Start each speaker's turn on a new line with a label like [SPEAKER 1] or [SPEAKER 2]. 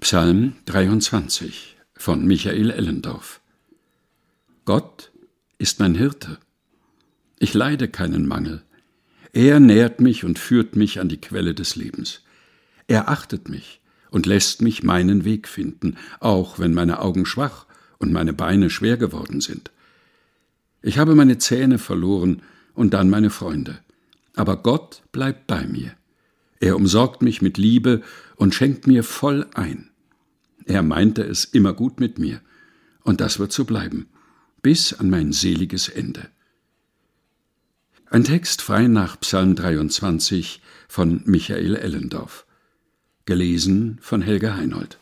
[SPEAKER 1] Psalm 23 von Michael Ellendorf. Gott ist mein Hirte. Ich leide keinen Mangel. Er nährt mich und führt mich an die Quelle des Lebens. Er achtet mich und lässt mich meinen Weg finden, auch wenn meine Augen schwach und meine Beine schwer geworden sind. Ich habe meine Zähne verloren und dann meine Freunde. Aber Gott bleibt bei mir. Er umsorgt mich mit Liebe und schenkt mir voll ein. Er meinte es immer gut mit mir, und das wird so bleiben, bis an mein seliges Ende. Ein Text frei nach Psalm 23 von Michael Ellendorf. Gelesen von Helga Heinold.